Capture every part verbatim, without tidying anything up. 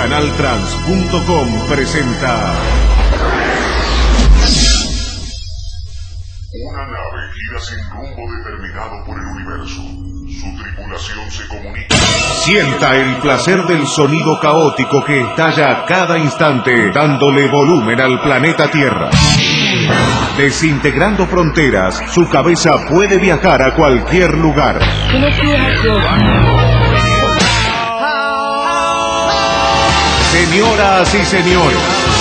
Canal Trans punto com presenta... Una nave gira sin rumbo determinado por el universo. Su tripulación se comunica. Sienta el placer del sonido caótico que estalla a cada instante, dándole volumen al planeta Tierra. Desintegrando fronteras, su cabeza puede viajar a cualquier lugar. Señoras y señores,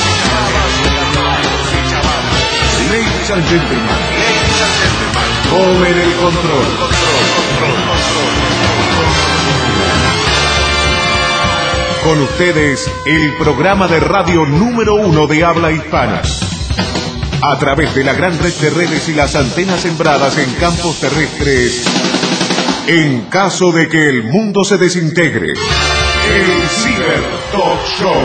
ladies and gentlemen, tomen el control. Con ustedes, el programa de radio número uno de habla hispana. A través de la gran red de redes y las antenas sembradas en campos terrestres, en caso de que el mundo se desintegre, el Ciber Talk Show.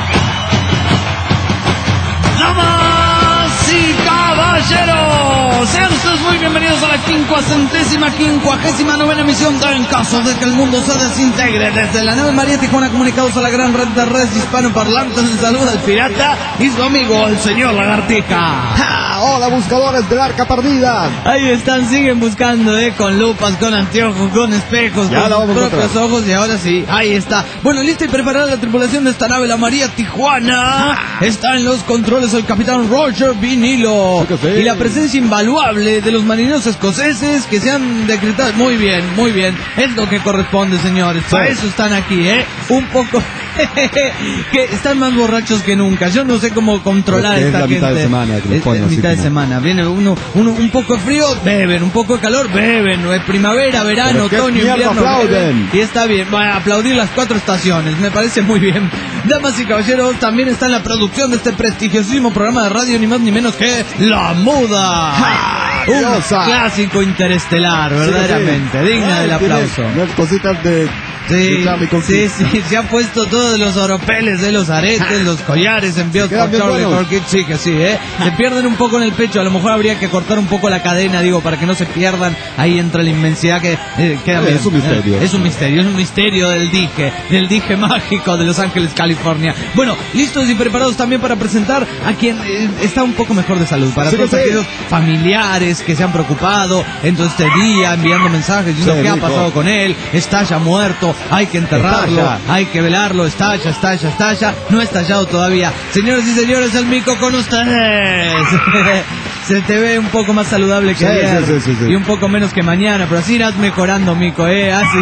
¡Damas y caballeros! Sean ustedes muy bienvenidos a la quincuagésima, quincuagésima novena emisión de En caso de que el mundo se desintegre. Desde la nave María Tijuana, comunicados a la gran red de redes hispanoparlantes, les saluda el pirata y su amigo, el señor Lagartija. ¡Ja! ¡Hola, buscadores del arca perdida! Ahí están, siguen buscando, eh, con lupas, con anteojos, con espejos, ya con sus propios ojos, y ahora sí, ahí está. Bueno, lista y preparada la tripulación de esta nave, la María Tijuana. ¡Ja! Está en los controles el capitán Roger Vinilo. Sí, sí. Y la presencia invaluable de los marineros escoceses que se han decretado. Muy bien, muy bien. Es lo que corresponde, señores. Sí. Para eso están aquí, ¿eh? Un poco... que están más borrachos que nunca. Yo no sé cómo controlar es esta la gente. mitad de semana que les ponen es, es mitad así de como... semana. Viene uno, uno, un poco de frío, beben. Un poco de calor, beben. Es primavera, verano, otoño, invierno, aplauden. Beben. Y está bien. Va a aplaudir las cuatro estaciones. Me parece muy bien. Damas y caballeros, también está en la producción de este prestigiosísimo programa de radio, ni más ni menos que La Muda. ¡Ja! Un Diosa. clásico interestelar, verdaderamente. Sí, sí. Digna Ay, del aplauso. tiene unas cositas de... Sí, sí, sí, se han puesto todos los oropeles de los aretes, los collares enviados por Charlie Corkit, sí que sí, ¿eh? Se pierden un poco en el pecho, a lo mejor habría que cortar un poco la cadena, digo, para que no se pierdan ahí entre la inmensidad que eh, queda bien. Es un misterio. Eh, es un misterio, es un misterio del dije, del dije mágico de Los Ángeles, California. Bueno, listos y preparados también para presentar a quien eh, está un poco mejor de salud, para sí, todos sí. aquellos familiares que se han preocupado en todo este día, enviando mensajes diciendo Sí, qué ha Nico. pasado con él, está ya muerto, hay que enterrarlo. Estalla. Hay que velarlo, estalla, estalla, estalla. No ha estallado todavía. Señores y señores, el Mico con ustedes. Se te ve un poco más saludable que Sí, ayer sí, sí, sí, sí. y un poco menos que mañana, pero así irás mejorando, Mico, eh, así.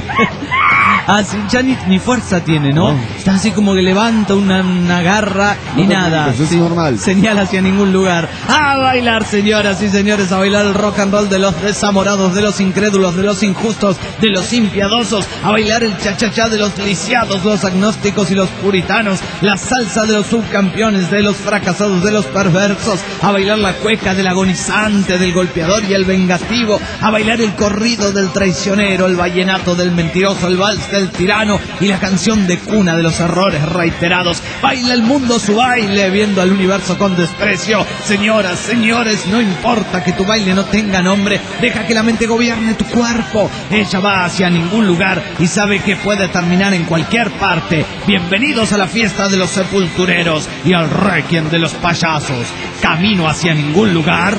Así, ya ni, ni fuerza tiene, ¿no? No. Está así como que levanta una, una garra y No, nada. eso es normal. Señala hacia ningún lugar. A bailar, señoras y señores, a bailar el rock and roll de los desamorados, de los incrédulos, de los injustos, de los impiadosos. A bailar el cha-cha-cha de los lisiados, los agnósticos y los puritanos. La salsa de los subcampeones, de los fracasados, de los perversos. A bailar la cueca del agonizante, del golpeador y el vengativo. A bailar el corrido del traicionero, el vallenato del mentiroso, el vals del tirano y la canción de cuna de los errores reiterados. Baila el mundo su baile, viendo al universo con desprecio. Señoras, señores, no importa que tu baile no tenga nombre, deja que la mente gobierne tu cuerpo. Ella va hacia ningún lugar y sabe que puede terminar en cualquier parte. Bienvenidos a la fiesta de los sepultureros y al requiem de los payasos. Camino hacia ningún lugar.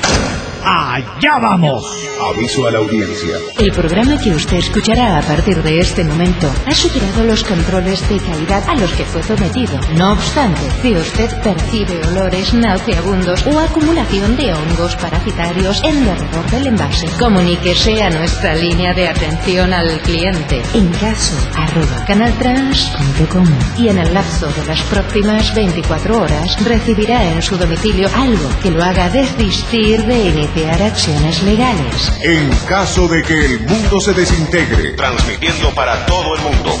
¡Allá vamos! Aviso a la audiencia. El programa que usted escuchará a partir de este momento ha superado los controles de calidad a los que fue sometido. No obstante, si usted percibe olores nauseabundos o acumulación de hongos parasitarios en derredor del envase, comuníquese a nuestra línea de atención al cliente en caso arroba canaltrans punto com y en el lapso de las próximas veinticuatro horas recibirá en su domicilio algo que lo haga desistir de iniciar acciones legales. En caso de que el mundo se desintegre, transmitiendo para todo el mundo.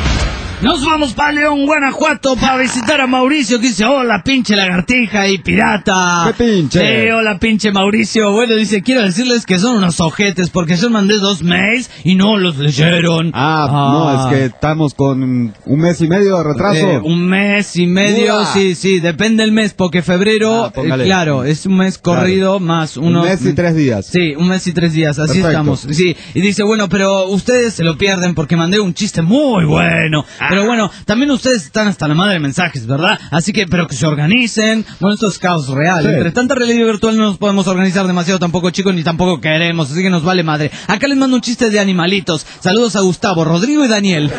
Nos vamos para León, Guanajuato, para visitar a Mauricio, que dice, hola pinche lagartija y pirata. ¿Qué pinche? Sí, hola pinche Mauricio. Bueno, dice, quiero decirles que son unos ojetes, porque yo mandé dos mails y no los leyeron. Ah, Ah. no, es que estamos con un mes y medio de retraso. Eh, un mes y medio, Uah. sí, sí, depende del mes, porque febrero, Ah, póngale. eh, claro, es un mes corrido más uno. Un mes y tres días. Sí, un mes y tres días, así Perfecto. estamos. Sí, y dice, bueno, pero ustedes se lo pierden porque mandé un chiste muy bueno. Pero bueno, también ustedes están hasta la madre de mensajes, ¿verdad? Así que, pero que se organicen. Bueno, esto es caos real. Sí. Entre tanta realidad virtual no nos podemos organizar demasiado tampoco, chicos, ni tampoco queremos. Así que nos vale madre. Acá les mando un chiste de animalitos. Saludos a Gustavo, Rodrigo y Daniel.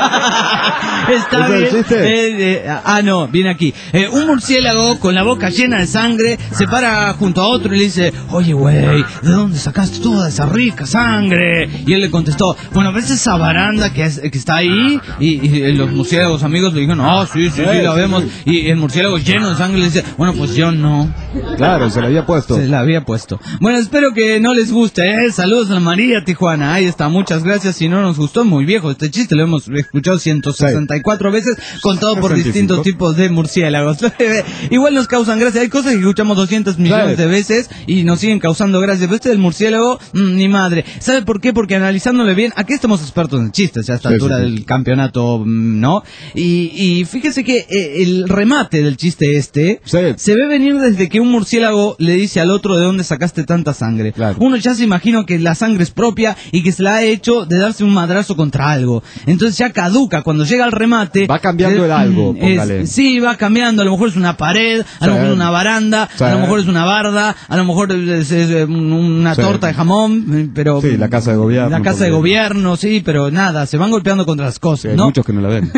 Está ¿Ese bien. es el chiste? Eh, eh, ah, no, viene aquí. Eh, un murciélago con la boca llena de sangre se para junto a otro y le dice: oye, güey, ¿de dónde sacaste toda esa rica sangre? Y él le contestó: bueno, ¿ves esa baranda que, es, que está ahí? Y, y los murciélagos amigos le dijeron: ah, sí, sí, sí, la vemos. Y el murciélago lleno de sangre le dice: bueno, pues yo no. Claro, se la había puesto. Se la había puesto. Bueno, espero que no les guste, ¿eh? Saludos a María Tijuana. Ahí está, muchas gracias. Si no nos gustó, muy viejo este chiste, lo hemos escuchado ciento sesenta y cuatro veces, contado por sesenta y cinco. distintos tipos de murciélagos. Igual nos causan gracia. Hay cosas que escuchamos doscientos millones Claro. de veces y nos siguen causando gracia. Pero este del murciélago, mmm, ni madre. ¿Sabe por qué? Porque analizándole bien, aquí estamos expertos en chistes a esta Sí, altura sí, sí. del campeonato, mm, ¿no? Y, y fíjese que eh, el remate del chiste este Sí. se ve venir desde que un murciélago le dice al otro: ¿de dónde sacaste tanta sangre? Claro. Uno ya se imagina que la sangre es propia y que se la ha hecho de darse un madrazo contra algo. Entonces ya caduca. Cuando llega al remate... Va cambiando el algo, es- póngale. sí, va cambiando. A lo mejor es una pared, a lo Sí. mejor es una baranda, Sí. a lo mejor es una barda, a lo mejor es, es, eh, un- una Sí. torta de jamón, eh, pero... Sí, la casa de gobierno, La casa de porque- gobierno, sí, pero nada, se van golpeando contra las Sí, cosas, hay ¿no? muchos que no la ven.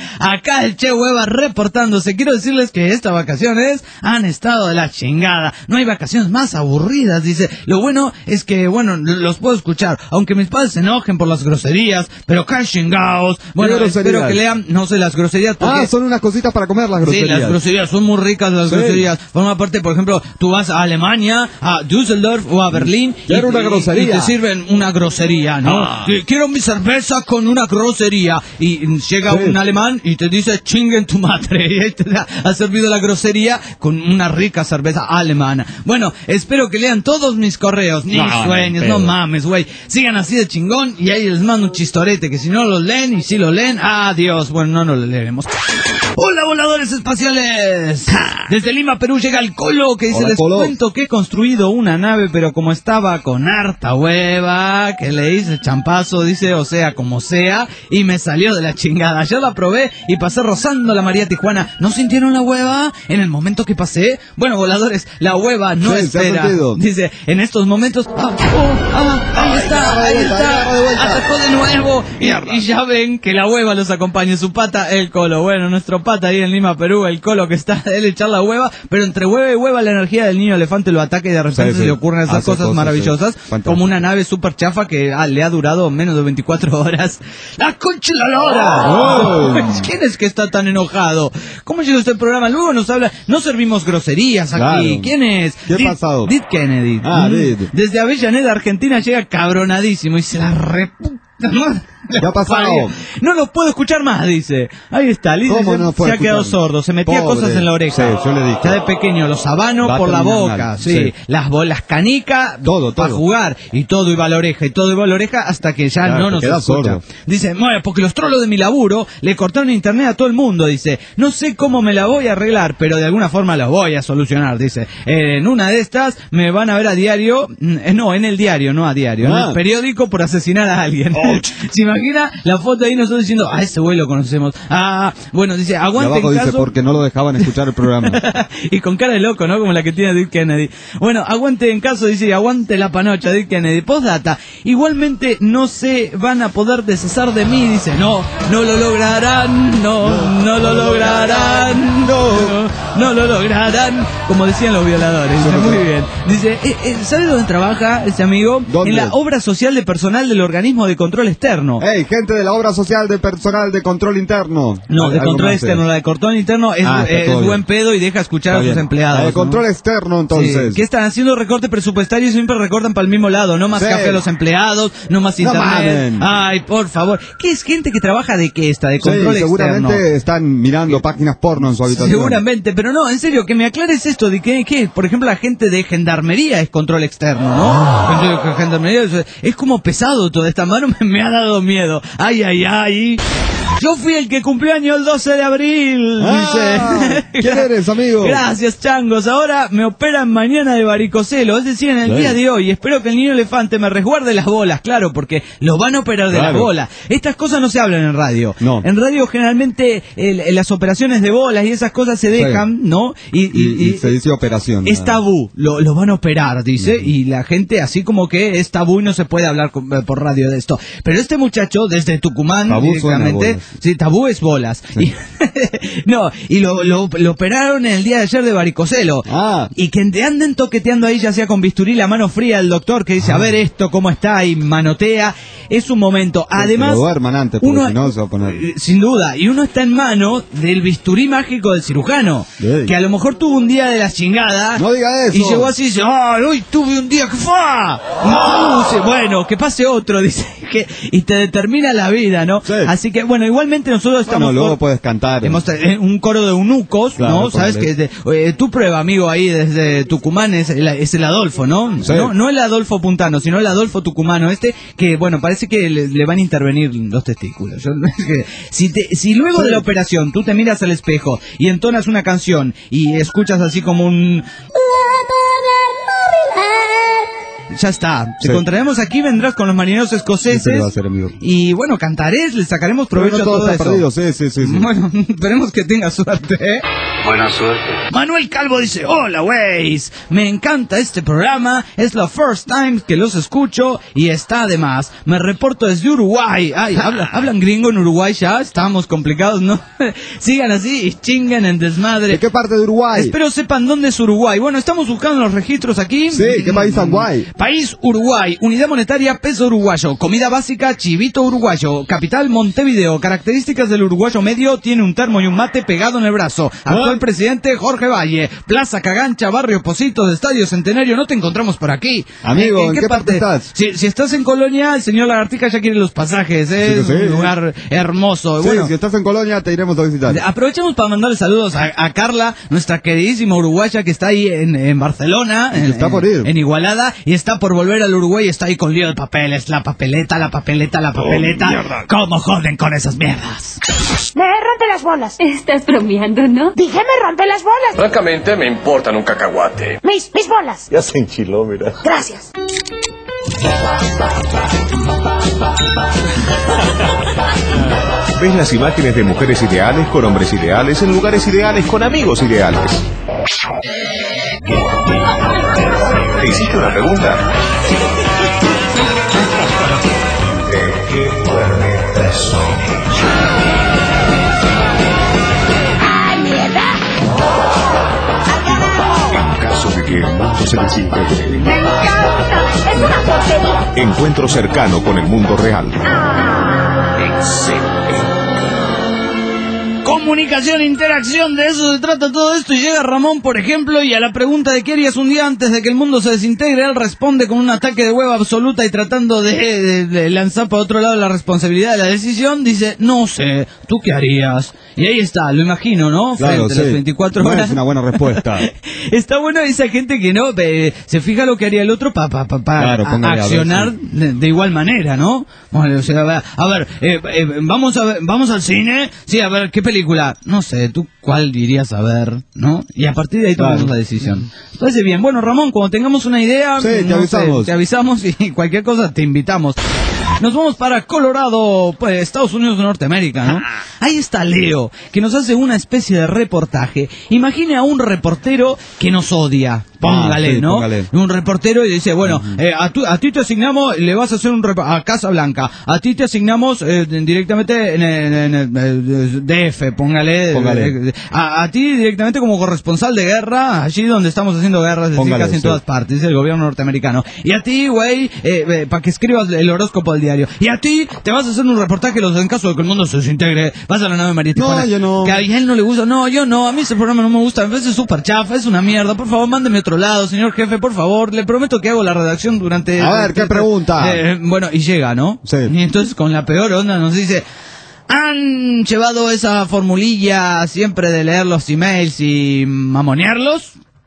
Acá el Che Hueva reportándose. Quiero decirles que estas vacaciones han estado de la chingada. No hay vacaciones más aburridas, dice. Lo bueno es que, bueno, l- los puedo escuchar. Aunque mis padres se enojen por las groserías, pero qué chingados. Bueno, ¿Qué espero groserías? que lean, no sé, las groserías. Porque... Ah, son unas cositas para comer las Sí, groserías. las groserías, son muy ricas las Sí. groserías. Forma parte, por ejemplo, tú vas a Alemania, a Düsseldorf o a Berlín y, Quiero una y- grosería. y te sirven una grosería, ¿no? Ah. Que Quiero mi cerveza con una grosería. Y mm, llega Sí. un alemán y te dice: chinguen tu madre. Y ahí te da- ha servido la grosería con una rica cerveza alemana. Bueno, espero que lean todos mis correos, ni No, sueños, pedo. no mames, güey. Sigan así de chingón y ahí les mando un chistorete que si no lo leen y si lo leen, adiós. Bueno, no, no lo leeremos. Hola, voladores espaciales. Desde Lima, Perú, llega el Colo, que dice: Hola, les Colo. cuento que he construido una nave, pero como estaba con harta hueva, que le hice champazo, dice, o sea, como sea, y me salió de la chingada. Yo la probé y pasé rozando la María Tijuana. ¿No sintieron la hueva en el momento que pasé? Bueno, voladores, la hueva no Sí, se ha espera. sentido. Dice, en estos momentos, ah, oh, ah, ahí está, ahí está, atacó de nuevo. Y, y ya ven que la hueva los acompaña, su pata, el Colo. Bueno, nuestro pata ahí en Lima, Perú, el Colo que está, él echar la hueva, pero entre hueva y hueva la energía del niño elefante lo ataca y de repente Sí, se sí. le ocurren esas Hace cosas, cosas, maravillosas, sí. Fantástico. como una nave súper chafa que ah, le ha durado menos de veinticuatro horas. ¡La concha de la lora! Oh. ¿Quién es que está tan enojado? ¿Cómo llegó este programa? Luego nos habla, no servimos groserías aquí. Claro. ¿Quién es? ¿Qué ha Did- pasado? Did Kennedy. Ah, Mm. Did. Desde Avellaneda, Argentina, llega cabronadísimo y se la reputa madre. ¿Qué ha pasado? No lo puedo escuchar más, dice. Ahí está, Liz ¿Cómo se, no se puede ha quedado escuchar? sordo, se metía Pobre. cosas en la oreja. Sí, yo le dije. Ya de pequeño, los habanos Va a por la terminar boca, mal, sí. sí. Las bolas canicas Todo, para todo. jugar. Y todo iba a la oreja, y todo iba a la oreja hasta que ya Claro, no te nos quedas escucha. sordo. Dice, bueno, porque los trolos de mi laburo le cortaron internet a todo el mundo, dice. No sé cómo me la voy a arreglar, pero de alguna forma la voy a solucionar, dice. Eh, en una de estas me van a ver a diario, mm, eh, no, en el diario, no a diario, en Ah. el periódico por asesinar a alguien. ¿Se imagina la foto ahí nosotros diciendo, a ese güey lo conocemos? Ah, bueno, dice, Y aguante abajo en dice, caso... porque no lo dejaban escuchar el programa. y con cara de loco, ¿no? Como la que tiene Dick Kennedy. Bueno, aguante en caso, dice, aguante la panocha, Dick Kennedy. Postdata, igualmente no se van a poder deshacer de mí, dice, no, no lo lograrán, no, no lo lograrán, no, no lo lograrán, como decían los violadores. Dice, muy bien. Dice, eh, eh, ¿sabe dónde trabaja ese amigo? ¿Dónde? En la obra social de personal del organismo de control externo. ¡Ey, gente de la obra social de personal de control interno! No, de Algo control más, externo, eh. la de control interno es, Ah, está es todo bien. buen pedo y deja escuchar Está a sus bien. empleados. La de ¿no? control externo, entonces. Sí, ¿qué están haciendo recorte presupuestario y siempre recortan para el mismo lado? No más Sí. café a los empleados, no más No internet. mamen. Ay, por favor. ¿Qué es gente que trabaja de qué está? De Sí, control seguramente externo. están mirando páginas porno en su habitación. Seguramente, pero no, en serio, que me aclares esto de que, que, por ejemplo, la gente de gendarmería es control externo, ¿no? En serio, que gendarmería es, es como pesado toda esta mano, me, me ha dado miedo. Ay, ay, ay. Yo fui el que cumplió año el doce de abril, Ah, dice. ¿quién eres, amigo? Gracias, changos. Ahora me operan mañana de varicocelo, es decir, en el Bien. día de hoy. Espero que el niño elefante me resguarde las bolas, claro, porque lo van a operar de Claro. las bolas. Estas cosas no se hablan en radio. No. En radio generalmente el- el- las operaciones de bolas y esas cosas se dejan, Sí. ¿no? Y, y- Y, y y- se dice operación. es tabú, lo, lo van a operar, dice, y la gente así como que es tabú y no se puede hablar con- por radio de esto. Pero este muchacho, desde Tucumán, Tabú suena a directamente, bolas. sí, tabú es bolas. Y, no, y lo, lo, lo operaron el día de ayer de varicocelo. Ah. Y que te anden toqueteando ahí, ya sea con bisturí, la mano fría del doctor que dice, Ah. a ver esto, cómo está, y manotea, es un momento. Además, Que lo duerman antes, porque si no se va a poner- eh, sin duda, y uno está en mano del bisturí mágico del cirujano, Ey. que a lo mejor tuvo un día de la chingada. No diga eso. Y llegó así y dice, ¡ay, hoy tuve un día que fue! No, dice, bueno, que pase otro, dice, que, y te determina la vida, ¿no? Sí. Así que, bueno, igualmente nosotros estamos... Bueno, luego por- puedes cantar. Hemos eh, un coro de eunucos, Claro, ¿no? Sabes que ponele. de- eh, tu prueba, amigo, ahí desde Tucumán es el, es el Adolfo, ¿no? Sí. ¿no? No el Adolfo Puntano, sino el Adolfo Tucumano, este, que, bueno, parece que le, le van a intervenir los testículos. Yo- es que si, te, si luego de la operación tú te miras al espejo y entonas una canción y escuchas así como un... Ya está, te Sí. encontraremos aquí, vendrás con los marineros Ese escoceses le va a hacer, amigo. y bueno, cantarés, le sacaremos Pero provecho no a todo todo está eso. perdido, sí, sí, sí. sí. Bueno, esperemos que tenga suerte, ¿eh? Buena suerte. Manuel Calvo dice, hola, weys, me encanta este programa, es la first time que los escucho y está de más. Me reporto desde Uruguay. Ay, ¿habla- ¿hablan gringo en Uruguay ya? Estamos complicados, ¿no? Sigan así y chinguen en desmadre. ¿De qué parte de Uruguay? Espero sepan dónde es Uruguay. Bueno, estamos buscando los registros aquí. Sí, ¿qué país es Uruguay? País Uruguay, unidad monetaria peso uruguayo, comida básica chivito uruguayo, capital Montevideo, características del uruguayo medio, tiene un termo y un mate pegado en el brazo, actual ¿Ah? presidente Jorge Valle, Plaza Cagancha, Barrio Positos, Estadio Centenario, no te encontramos por aquí. Amigo, ¿en qué parte estás? Si, si estás en Colonia, el señor Lagartija ya quiere los pasajes, ¿eh? Sí, sí, es un sí. lugar hermoso. Sí, Bueno, si estás en Colonia te iremos a visitar. aprovechemos para mandarle saludos a, a Carla, nuestra queridísima uruguaya que está ahí en, en Barcelona, Y que en, está en- por ir. en Igualada, y está por volver al Uruguay y está ahí con lío de papeles, la papeleta, la papeleta, la papeleta. mierda. ¿Cómo joden con esas mierdas? Me rompe las bolas. Estás bromeando, ¿no? Dije me rompe las bolas. Francamente, me importan un cacahuate. Mis, mis bolas. Ya se enchiló, mira. Gracias. Ves las imágenes de mujeres ideales con hombres ideales en lugares ideales con amigos ideales. ¿Te hiciste una pregunta? ¿De qué planetas son? En caso de que el mundo se desintegre, Me encanta. Es una porquería. encuentro cercano con el mundo real. Comunicación, interacción, de eso se trata todo esto. Y llega Ramón, por ejemplo, y a la pregunta de qué harías un día antes de que el mundo se desintegre, él responde con un ataque de hueva absoluta y tratando de, de- de lanzar para otro lado la responsabilidad de la decisión, dice, no sé, ¿tú qué harías? Y ahí está, lo imagino, ¿no? Claro, Frente a las sí. veinticuatro No horas. es una buena respuesta. Está bueno esa gente que no eh, se fija lo que haría el otro para pa, pa, pa- Claro, a- póngale a ver, accionar sí. de, de igual manera, ¿no? Bueno, o sea, a ver, a ver, eh, eh, vamos a ver, vamos al cine, sí, a ver, ¿qué película? No sé, ¿tú cuál irías a ver, no? Y a partir de ahí tomamos Claro. la decisión. Parece bien. Bueno, Ramón, cuando tengamos una idea, Sí, te no sé, avisamos. te avisamos y cualquier cosa te invitamos. Nos vamos para Colorado, pues Estados Unidos de Norteamérica, ¿no? Ahí está Leo, que nos hace una especie de reportaje. Imagine a un reportero que nos odia. Póngale, Ah, sí, ¿no? póngale. Un reportero y dice, bueno, eh, a, tu- a ti te asignamos, le vas a hacer un reportaje a Casa Blanca. A ti te asignamos eh, directamente en el, en el- eh, D F, póngale. Póngale. eh, A, a ti directamente como corresponsal de guerra, allí donde estamos haciendo guerras, es decir, Póngale, casi en sí. todas partes, dice el gobierno norteamericano. Y a ti, güey, eh, eh, para que escribas el horóscopo del diario. Y a ti te vas a hacer un reportaje los, en caso de que el mundo se desintegre. Vas a la nave María No, Tijuana. yo no. Que a él no le gusta. No, yo no. A mí ese programa no me gusta. A veces es súper chafa, es una mierda. Por favor, mándeme otro lado, señor jefe, por favor. Le prometo que hago la redacción durante... A ver, ¿qué pregunta? Eh, bueno, y llega, ¿no? Sí. Y entonces con la peor onda nos dice... ¿Han llevado esa formulilla siempre de leer los emails y mamonearlos?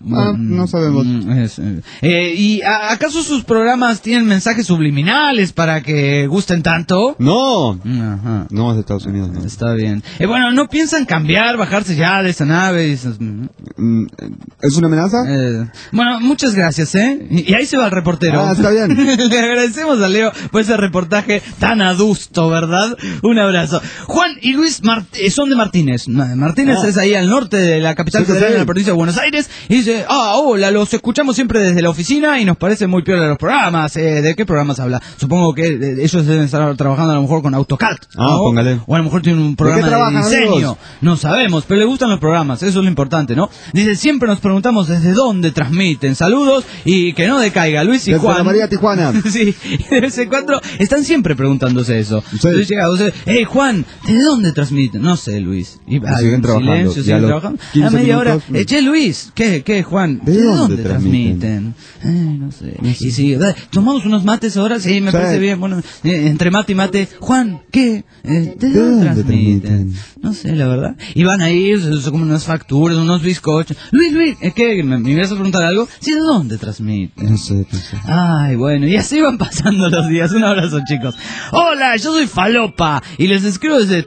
Ah, no sabemos. Es, eh, ¿Y a- acaso sus programas tienen mensajes subliminales para que gusten tanto? No. Ajá. No, es de Estados Unidos, no. Está bien. Eh, bueno, ¿no piensan cambiar, bajarse ya de esa nave? Y esas- Mm, ¿Es una amenaza? Eh, bueno, muchas gracias, ¿eh? Y, y ahí se va el reportero. Ah, está bien. Le agradecemos a Leo por ese reportaje tan adusto, ¿verdad? Un abrazo. Juan y Luis Mart- eh, son de Martínez. Ma- Martínez Ah. es ahí al norte de la capital Sí, sí, federal sí. de la provincia de Buenos Aires. Y dice, ah, hola, los escuchamos siempre desde la oficina y nos parece muy piola los programas. Eh, ¿De qué programas habla? Supongo que eh, ellos deben estar trabajando a lo mejor con AutoCAD. Ah, ¿no? póngale. O a lo mejor tienen un qué programa de, trabajan, diseño. amigos? No sabemos, pero le gustan los programas, eso es lo importante, ¿no? Dice, siempre nos preguntamos desde dónde transmiten. Saludos y que no decaiga. Luis y Desde Juan. la María Tijuana. Sí, y de vez en cuando están siempre preguntándose eso. Sí. Entonces llega, o sea, hey Juan, ¿de dónde transmiten? No sé, Luis. Y hay siguen un trabajando. silencio, Ya siguen los trabajando. A quince media hora, minutos, eh, che Luis, ¿qué, qué Juan? ¿De dónde transmiten? Eh, no sé. No sé. Y sigue, "Dale, ¿tomamos unos mates ahora? Sí, me Sí. parece bien. Bueno, eh, entre mate y mate, Juan, ¿qué? Eh, ¿De, ¿De dónde dónde transmiten? transmiten? No sé, la verdad. Y van ahí, se- se comen unas facturas, unos bizcochos. Luis, Luis, ¿eh, ¿qué? ¿Me, me ibas a preguntar algo? Sí, ¿de dónde transmiten? No sé, no sé. Ay, bueno, y así van pasando los días. Un abrazo, chicos. Hola, yo soy Falopa y les escribo desde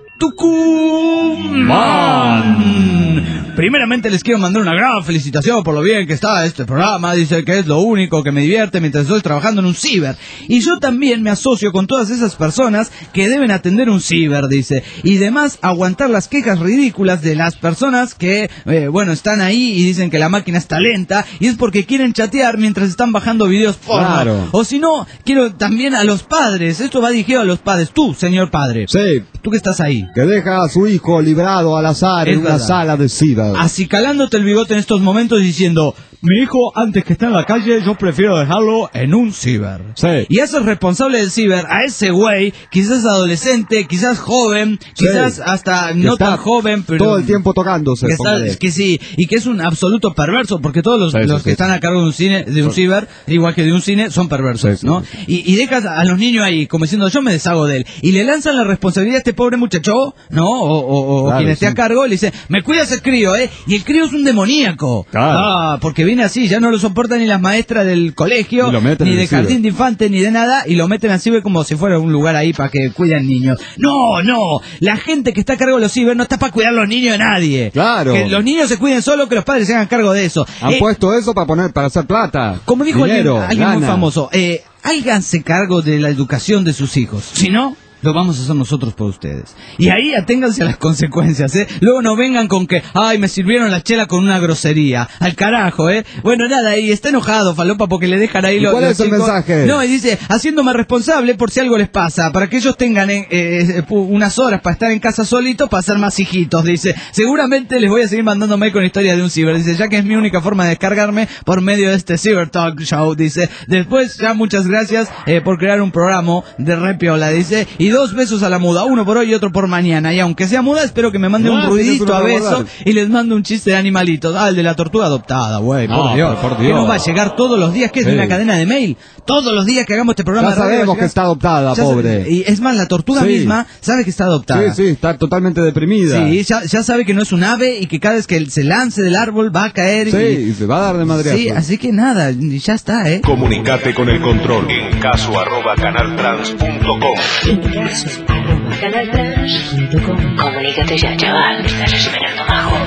Tucumán. Primeramente les quiero mandar una gran felicitación por lo bien que está este programa. Dice que es lo único que me divierte mientras estoy trabajando en un ciber. Y yo también me asocio con todas esas personas que deben atender un ciber, dice. Y demás, aguantar las quejas ridículas de las personas que, eh, bueno, están ahí y dicen que la máquina está lenta y es porque quieren chatear mientras están bajando videos porno. Claro. O si no, quiero también a los padres. Esto va dirigido a los padres. Tú, señor padre. Sí, Tú que estás ahí. que deja a su hijo librado al azar Es en una verdad. sala de ciber. Acicalándote el bigote en estos momentos diciendo, mi hijo antes que esté en la calle yo prefiero dejarlo en un ciber. Sí. Y haces responsable del ciber a ese güey, quizás adolescente, quizás joven, Sí. quizás hasta Que no está tan joven, pero todo el tiempo tocándose. que, está- póngale. que sí, y que es un absoluto perverso, porque todos los, Sí, sí, los que sí, están sí. a cargo de un cine, de un ciber, igual que de un cine, son perversos, Sí, sí, ¿no? sí. Y, y dejas a los niños ahí, como diciendo, yo me deshago de él, y le lanzan la responsabilidad a este pobre muchacho, ¿no? O, o- o Claro, quien esté sí. a cargo, le dice, me cuidas el crío, ¿eh? Y el crío es un demoníaco. Claro. Ah, porque viene así, ya no lo soportan ni las maestras del colegio, Y lo meten ni en de el ciber. jardín de infantes, ni de nada, y lo meten así como si fuera un lugar ahí para que cuiden niños. No, no, la gente que está a cargo de los ciber no está para cuidar a los niños de nadie. Claro. Que los niños se cuiden solo, que los padres se hagan cargo de eso. Han Eh, puesto eso para poner, para hacer plata. como dijo Dinero, alguien, alguien muy lana. famoso, eh, háganse cargo de la educación de sus hijos. Si no, lo vamos a hacer nosotros por ustedes. Y ahí aténganse a las consecuencias, ¿eh? Luego no vengan con que, ay, me sirvieron la chela con una grosería. Al carajo, ¿eh? Bueno, nada, y está enojado, Falopa, porque le dejan ahí ¿Y los cuál los es el chicos. mensaje? No, y dice, haciéndome responsable por si algo les pasa, para que ellos tengan eh, eh, pu- unas horas para estar en casa solitos, para ser más hijitos, dice. Seguramente les voy a seguir mandando mail con historias de un ciber, dice, ya que es mi única forma de descargarme por medio de este Cyber Talk Show, dice. Después, ya muchas gracias eh, por crear un programa de repiola, dice. Y dos besos a la muda, uno por hoy y otro por mañana. Y aunque sea muda, espero que me mande Ah, un tienes ruidito uno a para beso guardar. y les mando un chiste de animalitos. Ah, el de la tortuga adoptada, güey, por No, Dios. pero por Que Dios. nos va a llegar todos los días, que es Sí. una cadena de mail. Todos los días que hagamos este programa Ya de radio va a sabemos llegar- que está adoptada, Ya sa- pobre. Y es más, la tortuga Sí. misma sabe que está adoptada. Sí, sí, está totalmente deprimida. Sí, ya, ya sabe que no es un ave y que cada vez que se lance del árbol va a caer. Sí, y- y se va a dar de madreazo. sí, así que nada, ya está, ¿eh? Comunicate con el control en caso arroba canaltrans punto com. En caso, arroba canaltrans punto com. Comunícate ya, chaval. Me estás esperando, majo.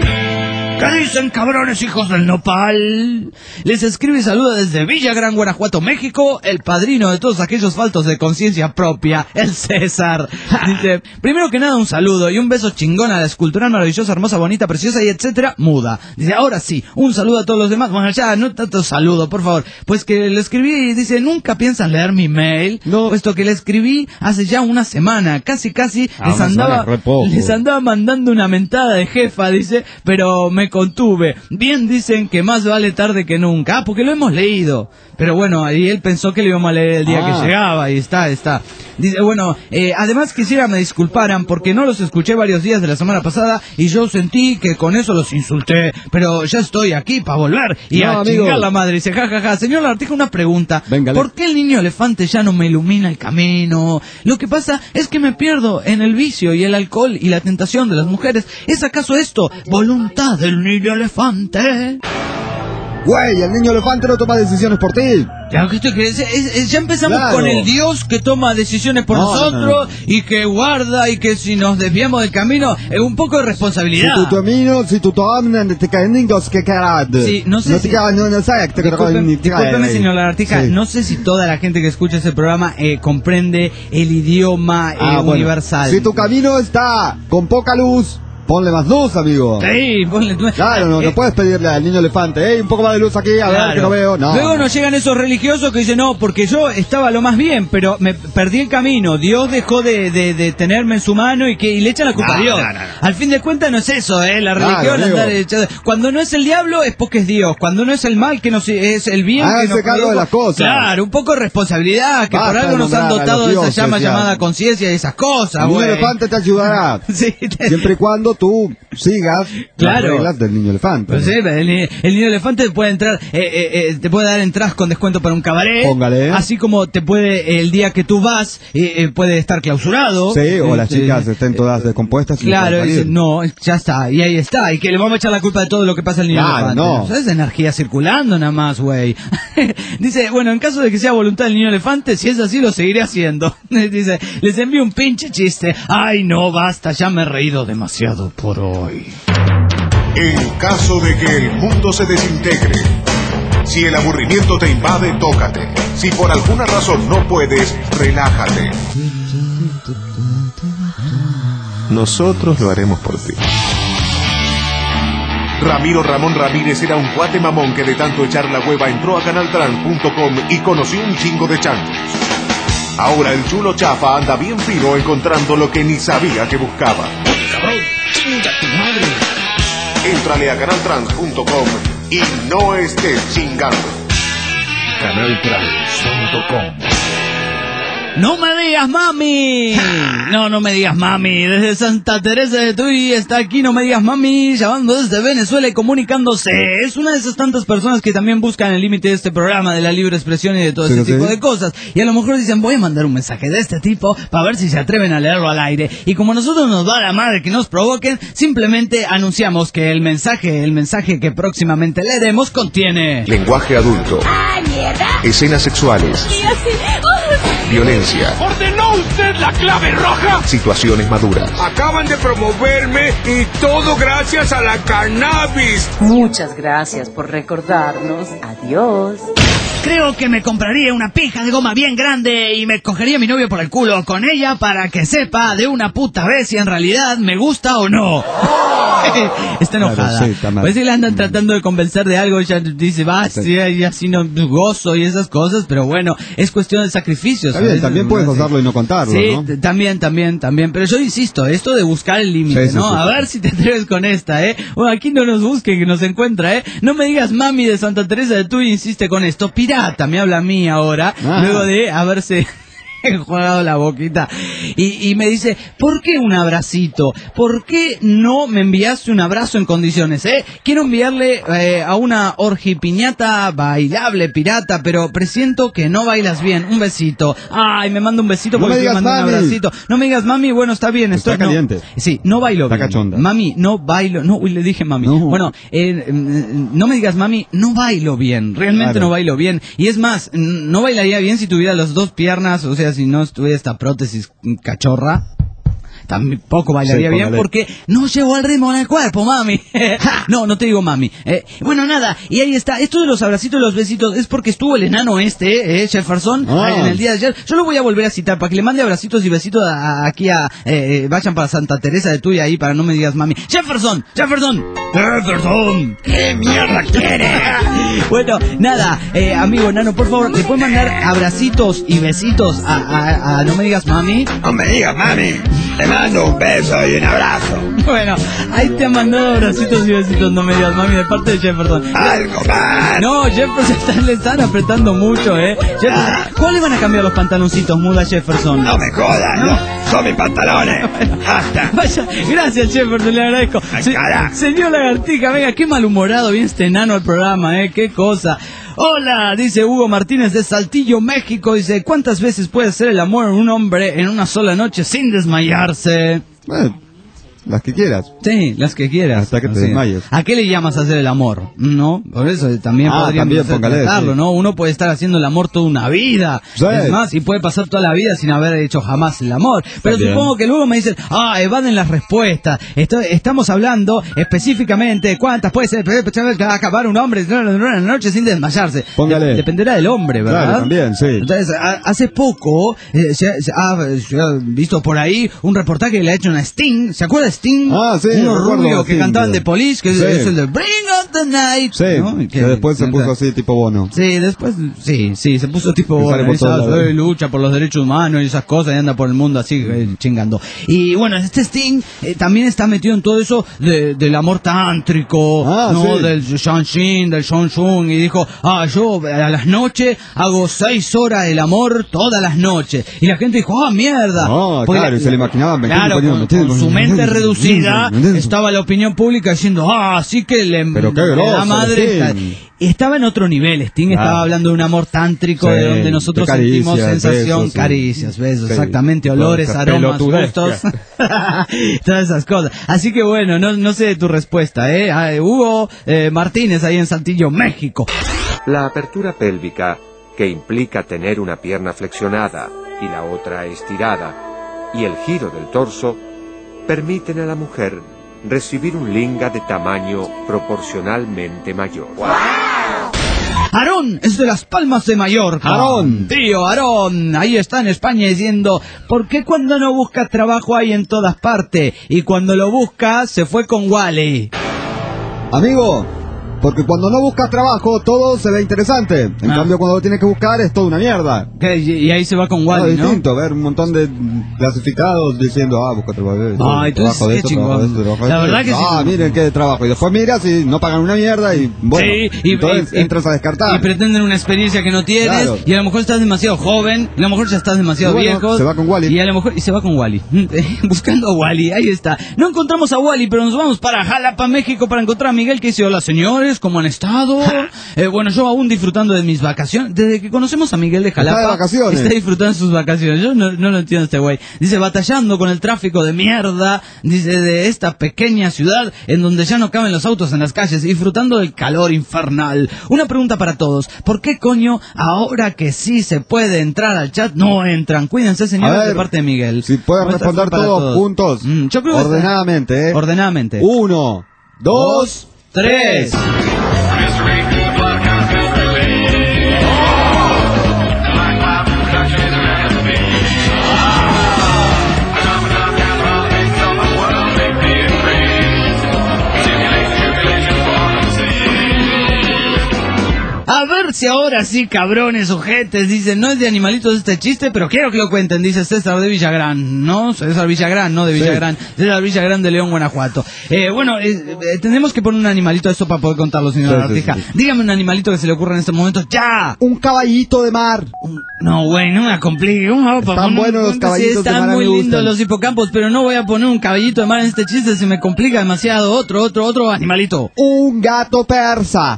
¿Qué dicen, cabrones hijos del nopal? Les escribe y saluda desde Villagrán, Guanajuato, México, el padrino de todos aquellos faltos de conciencia propia, el César. Dice, primero que nada un saludo y un beso chingón a la escultural maravillosa, hermosa, bonita, preciosa y etcétera, muda. Dice, ahora sí, un saludo a todos los demás. Bueno, ya, no tanto saludo, por favor. Pues que le escribí y dice, ¿nunca piensan leer mi mail? No. Puesto que le escribí hace ya una semana, casi casi Ah, les una semana andaba, es re poco. les andaba mandando una mentada de jefa, dice, pero me contuve. Bien dicen que más vale tarde que nunca. Ah, porque lo hemos leído. Pero bueno, ahí él pensó que lo íbamos a leer el día Ah. que llegaba y está, está. Dice, bueno, eh, además quisiera me disculparan porque no los escuché varios días de la semana pasada y yo sentí que con eso los insulté, pero ya estoy aquí para volver y No, a amigo. chingar la madre. Dice, jajaja, ja, ja. Señor Lagartija, una pregunta. Véngale. ¿Por qué el niño elefante ya no me ilumina el camino? Lo que pasa es que me pierdo en el vicio y el alcohol y la tentación de las mujeres. ¿Es acaso esto voluntad del niño elefante? Güey, el niño elefante no toma decisiones por ti. Claro que esto que es, es- es- ya empezamos Claro. con el Dios que toma decisiones por No, nosotros no, no. y que guarda y que si nos desviamos del camino es un poco de Si responsabilidad. tu camino, si tu camino te caen niños que carad. Sí, no sé No si- te caen, no, no sé, te Disculpen- caen ni te caen discúlpeme, ahí. señor Lagartija, Sí. no sé si toda la gente que escucha ese programa eh, comprende el idioma eh, Ah, bueno. universal. Si tu camino está con poca luz, ponle más luz, amigo. Sí, ponle tú- Claro, no, Eh, no puedes pedirle al niño elefante, hey, un poco más de luz aquí, a ver Claro. que no veo. No. Luego nos llegan esos religiosos que dicen, no, porque yo estaba lo más bien, pero me perdí el camino. Dios dejó de, de, de tenerme en su mano y que y le echan la culpa No, a Dios. no, no, no. Al fin de cuentas no es eso, ¿eh? La Claro, religión amigo. andar echando- Cuando no es el diablo es porque es Dios. Cuando no es el mal, que no se- es el bien. Háganse que nos cargo de las cosas. Claro, un poco de responsabilidad, que Basta por algo de nos han nombrar a dotado los de esa dioses, llama ya. llamada conciencia y esas cosas, El niño güey. elefante te ayudará. Sí, Siempre y cuando tú sigas Claro. las reglas del niño elefante. Pues sí, el, ni- el niño elefante te puede entrar, eh, eh, eh, te puede dar entradas con descuento para un cabaret. Póngale. Así como te puede, el día que tú vas, eh, eh, puede estar clausurado. Sí, o las Este, chicas estén todas descompuestas. y no Claro, pueden dice, salir. no, ya está, y ahí está, y que le vamos a echar la culpa de todo lo que pasa al niño Claro, elefante. no. O sea, es energía circulando nada más, güey. Dice, bueno, en caso de que sea voluntad del niño elefante, si es así, lo seguiré haciendo. Dice, les envío un pinche chiste. Ay, no, basta, ya me he reído demasiado por hoy. En caso de que el mundo se desintegre, si el aburrimiento te invade, tócate. Si por alguna razón no puedes, relájate. Nosotros lo haremos por ti. Ramiro Ramón Ramírez era un cuate mamón que de tanto echar la hueva entró a canaltrans punto com y conoció un chingo de chanchos. Ahora el chulo chafa anda bien fino encontrando lo que ni sabía que buscaba. Éntrale a canaltrans punto com y no estés chingando. canaltrans punto com. ¡No me digas mami! No, no me digas mami. Desde Santa Teresa de Tuy está aquí, no me digas mami, llamando desde Venezuela y comunicándose. Es una de esas tantas personas que también buscan el límite de este programa, de la libre expresión y de todo Sí, ese sí. tipo de cosas. Y a lo mejor dicen, voy a mandar un mensaje de este tipo para ver si se atreven a leerlo al aire. Y como a nosotros nos va la madre que nos provoquen, simplemente anunciamos que el mensaje, el mensaje que próximamente leeremos contiene... Lenguaje adulto, ¡Ay, mierda! escenas sexuales, Y así... ¡ay! violencia, ¿Ordenó usted la clave roja? situaciones maduras. Acaban de promoverme y todo gracias a la cannabis. Muchas gracias por recordarnos. Adiós. Creo que me compraría una pija de goma bien grande y me cogería a mi novio por el culo con ella para que sepa de una puta vez si en realidad me gusta o no. Está enojada. Claro, sí, está mal. Pues si la andan tratando de convencer de algo, ella dice, va, Sí. sí, y así no gozo y esas cosas, pero bueno, es cuestión de sacrificios. Está bien, ¿sabes? también puedes Sí. gozarlo y no contarlo, Sí, ¿no? t- también, también, también. Pero yo insisto, esto de buscar el límite, Sí, sí, ¿no? sí, A sí. ver si te atreves con esta, ¿eh? Bueno, aquí no nos busque, que nos encuentra, ¿eh? No me digas mami de Santa Teresa de Tuy, insiste con esto. Pirata, me habla a mí ahora, Ah. luego de haberse enjuagado la boquita. Y, y me dice, ¿por qué un abracito? ¿Por qué no me enviaste un abrazo en condiciones, eh? Quiero enviarle eh, a una orgipiñata bailable, pirata, pero presiento que no bailas bien. Un besito. Ay, me manda un besito No porque me te digas mando un mami. abracito. No me digas mami, bueno, está bien. Está estoy, no. caliente. Sí, no bailo Está bien. cachonda. Mami, no bailo. No, uy, le dije mami. No. Bueno, eh, mm, no me digas mami, no bailo bien. Realmente Claro. no bailo bien. Y es más, n- no bailaría bien si tuviera las dos piernas, o sea, si no tuviera esta prótesis cachorra. Tampoco bailaría Sí, bien póngale. porque no llevo al ritmo en el cuerpo, mami. No, no te digo mami. Eh, bueno, nada, y ahí está. Esto de los abracitos y los besitos es porque estuvo el enano este, eh, Jefferson, Ah. en el día de ayer. Yo lo voy a volver a citar para que le mande abracitos y besitos a- a- aquí a... eh, eh, vayan para Santa Teresa de Tuy ahí para no me digas mami. Jefferson, Jefferson, Jefferson. ¿Qué mierda quiere? Bueno, nada, eh, amigo enano, por favor, ¿le puedes mandar abracitos y besitos a, a, a no me digas mami? No me digas, mami. Te mando un beso y un abrazo. Bueno, ahí te han mandado abracitos y besitos, no me digas mami, de parte de Jefferson. Algo más. No, Jefferson, están- le están apretando mucho, ¿eh? Jefferson, ¿cuál le van a cambiar los pantaloncitos, muda Jefferson? No me jodas, no. Son mis pantalones. Hasta. Vaya, gracias Jefferson, le agradezco. Ay, Se- carajo. señor Lagartija, venga, qué malhumorado viene este enano al programa, ¿eh? Qué cosa. Hola, dice Hugo Martínez de Saltillo, México. Dice, ¿cuántas veces puede hacer el amor un hombre en una sola noche sin desmayarse? Eh, las que quieras. Sí, las que quieras. Hasta que te Así. desmayes. ¿A qué le llamas hacer el amor? ¿No? Por eso también Ah, podríamos también, póngale, tratarlo, sí. ¿no? Uno puede estar haciendo el amor toda una vida. Sí. Es más, y puede pasar toda la vida sin haber hecho jamás el amor. Pero También. supongo que luego me dicen, ah, evaden las respuestas. Esto- estamos hablando específicamente de cuántas puede ser, acabar un hombre en una noche sin desmayarse. Póngale. De- dependerá del hombre, ¿verdad? Claro, también, sí. Entonces, a- hace poco eh, se, ha, se ha- se ha visto por ahí un reportaje que le ha hecho una Sting. ¿Se acuerda de Sting? Ah, sí, Uno recuerdo rubio a que Sting, cantaban de sí. Police, que es, Sí. es el de Bring on the Night. Sí, ¿no? Y que, después se puso así tipo Bono. Sí, después, sí, sí, se puso tipo, Que sale bueno, por todos esas, lados. eh, lucha por los derechos humanos y esas cosas, y anda por el mundo así, eh, chingando. Y bueno, este Sting eh, también está metido en todo eso de, del amor tántrico, Ah, ¿no? sí. Del Shanshin, del Shonshun, y dijo, ah, yo a las noches hago seis horas el amor todas las noches. Y la gente dijo, ah, mierda. No, Porque claro, la- y se le imaginaban metiendo, Claro, poniendo, con, metiendo, con su metiendo, mente metiendo, reducida, metiendo. estaba la opinión pública diciendo, ah, sí que le, Pero qué le da grosso, madre. Sting. Está- Estaba en otro nivel, Sting Claro. estaba hablando de un amor tántrico, Sí, de donde nosotros de caricias, sentimos sensación, besos, sí. caricias, besos, Sí, exactamente, toda olores, esa aromas, pelotudez. gustos, todas esas cosas. Así que bueno, no, no sé tu respuesta, ¿eh? Ah, Hugo eh, Martínez, ahí en Saltillo, México. La apertura pélvica, que implica tener una pierna flexionada y la otra estirada, y el giro del torso, permiten a la mujer recibir un linga de tamaño proporcionalmente mayor. Aarón es de Las Palmas de Mallorca. Aarón. Tío, Aarón. Ahí está en España diciendo, ¿por qué cuando no buscas trabajo hay en todas partes? Y cuando lo buscas, se fue con Wally. Amigo, porque cuando no buscas trabajo, todo se ve interesante. En Ah. cambio, cuando lo tienes que buscar, es toda una mierda. ¿Qué? Y, y ahí se va con No, Wally, es ¿no? distinto, ver un montón de clasificados diciendo, ah, busca trabajo, eh, Ah, entonces, trabajo de qué esto, chingón. trabajo de esto, trabajo de La esto. verdad que sí. Ah, miren qué trabajo. Y después miras y no pagan una mierda y bueno, Sí, y, entonces y- entras a descartar. y pretenden una experiencia que no tienes, Claro. y a lo mejor estás demasiado joven, y a lo mejor ya estás demasiado Y bueno, viejo. se va con Wally. Y a lo mejor y se va con Wally. Buscando a Wally, ahí está. No encontramos a Wally, pero nos vamos para Jalapa, México, para encontrar a Miguel, que dice, hola señores, ¿cómo han estado? Eh, bueno, yo aún disfrutando de mis vacaciones. Desde que conocemos a Miguel de Jalapa, Está de vacaciones. está disfrutando de sus vacaciones. Yo no, no lo entiendo este güey. Dice, batallando con el tráfico de mierda, dice, de esta pequeña ciudad en donde ya no caben los autos en las calles, disfrutando del calor infernal. Una pregunta para todos. ¿Por qué coño, ahora que sí se puede entrar al chat, no entran? Cuídense, señores, A ver, de parte de Miguel. Si pueden Muestra responder para todos, juntos, Mm, yo creo que está- ordenadamente, ¿eh? Ordenadamente. Uno, dos, tres. A ver si ahora sí, cabrones, ojetes, dicen, no es de animalitos este chiste, pero quiero que lo cuenten, dice César de Villagrán, ¿no? César Villagrán, no de Sí. Villagrán, César Villagrán de León, Guanajuato. Eh, bueno, eh, eh, tenemos que poner un animalito a esto para poder contarlo, señora Sí, sí, Artija. sí, sí. Dígame un animalito que se le ocurra en este momento, ¡ya! un caballito de mar. Un- No, güey, no me la complique. ¿Cómo voy a Están poner un- buenos los sí, caballitos de están mar, a mí muy me lindos gustan. los hipocampos, pero no voy a poner un caballito de mar en este chiste, se me complica demasiado. Otro, otro, otro animalito. Un gato persa.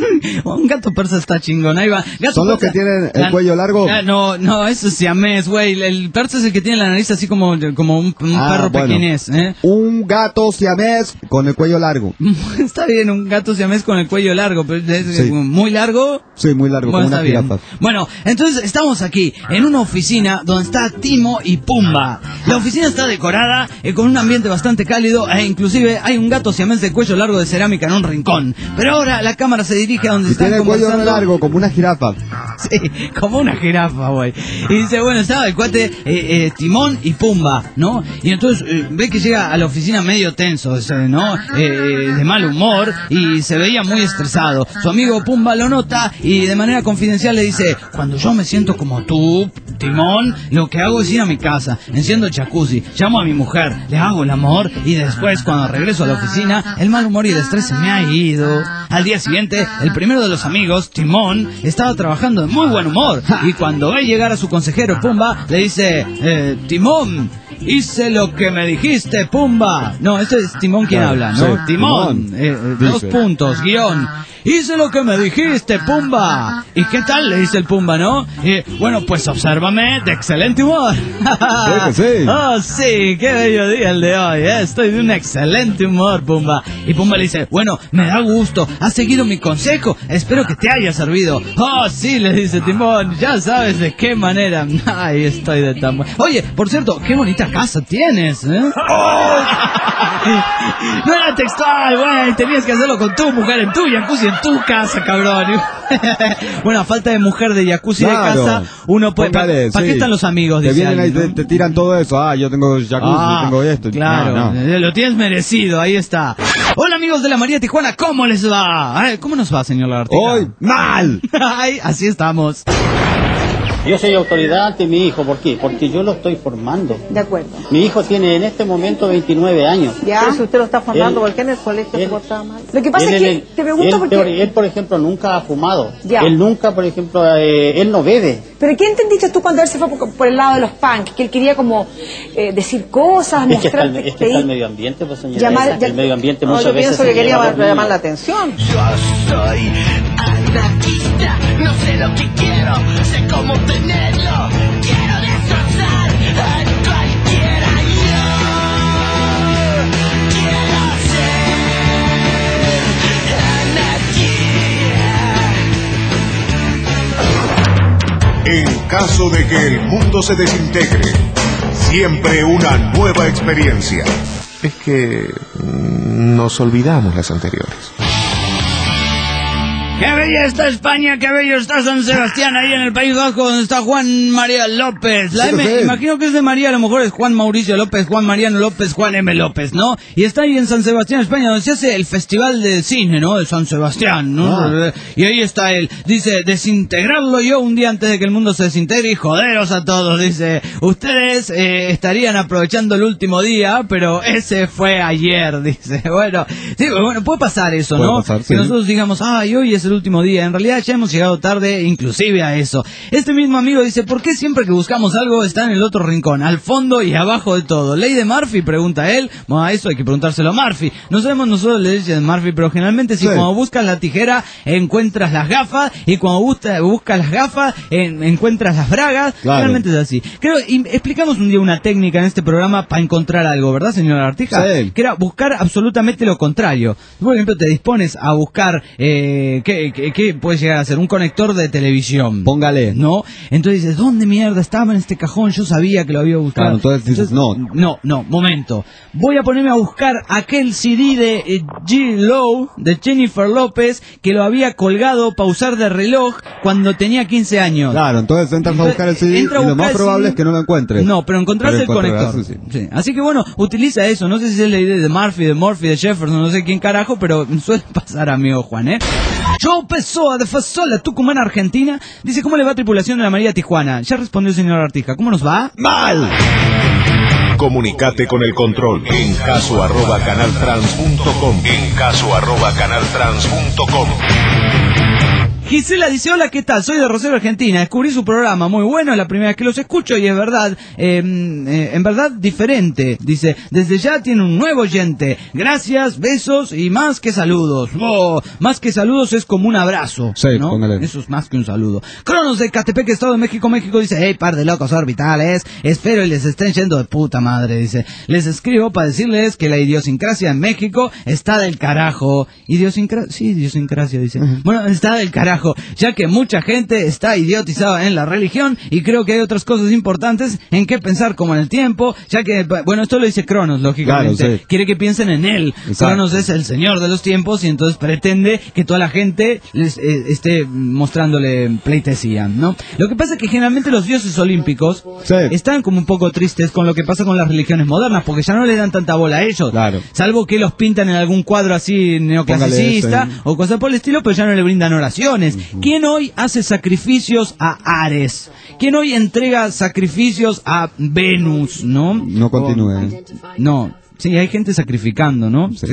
Un gato persa está chingón, ahí va. Gato ¿Son los persa- que tienen el La- cuello largo? Ah, no, no, eso es siamés, güey. El, el persa es el que tiene la nariz así como, como un, un Ah, perro bueno. pequinés, ¿eh? Un gato siamés con el cuello largo. Está bien, un gato siamés con el cuello largo, pero es Sí. muy largo. Sí, muy largo, Bueno, como está una bien. jirafa. Bueno, entonces estamos aquí en una oficina donde está Timo y Pumba. La oficina está decorada eh, con un ambiente bastante cálido e inclusive hay un gato siamés de cuello largo de cerámica en un rincón. Pero ahora la cámara se dirige a donde Y están tiene el cuello conversando. largo, como una jirafa. Sí, como una jirafa, güey. Y dice, bueno, estaba el cuate eh, eh, Timón y Pumba, ¿no? Y entonces eh, ve que llega a la oficina medio tenso, o sea, ¿no? Eh, de mal humor y se veía muy estresado. Su amigo Pumba lo nota y de manera confidencial le dice, cuando yo me siento como tú, Timón, lo que hago es ir a mi casa, enciendo el jacuzzi, llamo a mi mujer, le hago el amor y después cuando regreso a la oficina, el mal humor y el estrés se me ha ido. Al día siguiente, el primero de los amigos, Timón, estaba trabajando de muy buen humor y cuando ve llegar a su consejero Pumba, le dice, eh, Timón, hice lo que me dijiste, Pumba. No, este es Timón quien Claro, habla, ¿no? sí, Timón, Timón. eh, eh, dos Dice. puntos, guión. hice lo que me dijiste, Pumba. ¿Y qué tal? Le dice el Pumba, ¿no? Y, bueno, pues obsérvame de excelente humor. Sí, que sí. Oh, sí, qué bello día el de hoy, ¿eh? Estoy de un excelente humor, Pumba. Y Pumba le dice, bueno, me da gusto, has seguido mi consejo, espero que te haya servido. Oh, sí, le dice Timón, ya sabes de qué manera. Ay, estoy de tan bueno. Oye, por cierto, qué bonita casa tienes, ¿eh? Oh. No era textual, güey, tenías que hacerlo con tu mujer en tu jacuzzi, en tu casa, cabrón. Bueno, a falta de mujer de jacuzzi claro. de casa, uno puede... ¿Para pa sí. qué están los amigos? Te vienen ahí, ¿no? te, te tiran todo eso. Ah, yo tengo jacuzzi, ah, yo tengo esto. Claro, no, no. Lo tienes merecido, ahí está. Hola amigos de la María Tijuana, ¿cómo les va? Ay, ¿cómo nos va, señor Lagartija? Hoy, mal. Ay, así estamos. Yo soy autoridad ante mi hijo, ¿por qué? Porque yo lo estoy formando. De acuerdo. Mi hijo tiene en este momento veintinueve años. Ya. Pero si usted lo está formando, él, ¿por qué en el colegio él, se portaba mal? Lo que pasa él, es que él, te pregunto él, porque... Él, por ejemplo, nunca ha fumado. Ya. Él nunca, por ejemplo, eh, él no bebe. ¿Pero qué entendiste tú cuando él se fue por, por el lado de los punk? Que él quería como eh, decir cosas, es que, está el, mostrar... es que está el medio ambiente, pues señora. Llamar, ya... El medio ambiente no, muchas yo veces... Yo pienso que quería llamar, llamar la atención. Yo soy anarquista, no sé lo que quiero, sé cómo tenerlo. Quiero destrozar a cualquiera. Yo quiero ser anarquía. En caso de que el mundo se desintegre, siempre una nueva experiencia. Es que nos olvidamos las anteriores. ¡Qué bella está España! ¡Qué bello está San Sebastián! Ahí en el País Vasco, donde está Juan María López. La M, imagino que es de María, a lo mejor es Juan Mauricio López, Juan Mariano López, Juan M. López, ¿no? Y está ahí en San Sebastián, España, donde se hace el Festival de Cine, ¿no? De San Sebastián, ¿no? Ah. Y ahí está él. Dice, desintegrarlo yo un día antes de que el mundo se desintegre y joderos a todos. Dice, ustedes eh, estarían aprovechando el último día, pero ese fue ayer, dice. Bueno, sí, bueno, puede pasar eso, ¿no? Pasar, sí. Que nosotros digamos, ay, hoy es el último día. En realidad ya hemos llegado tarde inclusive a eso. Este mismo amigo dice, ¿por qué siempre que buscamos algo está en el otro rincón, al fondo y abajo de todo? Ley de Murphy, pregunta él. Bueno, eso hay que preguntárselo a Murphy. No sabemos nosotros la ley de Murphy, pero generalmente si sí. Cuando buscas la tijera encuentras las gafas, y cuando busca, buscas las gafas en, encuentras las bragas. Claro. Realmente es así. Creo, y explicamos un día una técnica en este programa para encontrar algo, ¿verdad, señora Lagartija? Sí. Que era buscar absolutamente lo contrario. Por ejemplo, te dispones a buscar eh, ¿qué, qué, qué puede llegar a ser? Un conector de televisión. Póngale. ¿No? Entonces dices, ¿dónde mierda estaba en este cajón? Yo sabía que lo había buscado. Claro, entonces dices, entonces, no. No, no, momento. Voy a ponerme a buscar aquel C D de eh, G. Lowe, de Jennifer López, que lo había colgado para usar de reloj cuando tenía quince años. Claro, entonces entras entonces, a buscar el C D y lo más probable es que no lo encuentres. No, pero encontraste el conector. Sí. Sí. Así que bueno, utiliza eso. No sé si es la idea de Murphy, de Murphy, de Jefferson, no sé quién carajo, pero suele pasar, amigo Juan, ¿eh? Joe Pessoa de Fasola, Tucumán, Argentina, dice, ¿cómo le va a tripulación de la María Tijuana? Ya respondió el señor Artija, ¿cómo nos va? ¡Mal! Comunicate con el control en caso arroba canaltrans punto com. En caso arroba canaltrans punto com. Gisela dice, hola, ¿qué tal? Soy de Rosario, Argentina. Descubrí su programa, muy bueno, es la primera vez que los escucho y es verdad, eh, eh, en verdad diferente. Dice, desde ya tiene un nuevo oyente. Gracias, besos y más que saludos. Oh, más que saludos es como un abrazo, sí, ¿no? Póngale. Eso es más que un saludo. Cronos de Catepec, Estado de México, México, dice, hey, par de locos orbitales, espero y les estén yendo de puta madre, dice. Les escribo para decirles que la idiosincrasia en México está del carajo. Idiosincrasia, sí, idiosincrasia, dice. Uh-huh. Bueno, está del carajo. Ya que mucha gente está idiotizada en la religión y creo que hay otras cosas importantes en que pensar como en el tiempo, ya que, bueno, esto lo dice Cronos, lógicamente, claro, sí. Quiere que piensen en él. Exacto. Cronos es el señor de los tiempos y entonces pretende que toda la gente les eh, esté mostrándole pleitesía, ¿no? Lo que pasa es que generalmente los dioses olímpicos sí. están como un poco tristes con lo que pasa con las religiones modernas, porque ya no le dan tanta bola a ellos, claro. Salvo que los pintan en algún cuadro así neoclasicista o cosas por el estilo, pero ya no le brindan oraciones. Uh-huh. ¿Quién hoy hace sacrificios a Ares? ¿Quién hoy entrega sacrificios a Venus, no? No continúe. No. Sí, hay gente sacrificando, ¿no? Sí.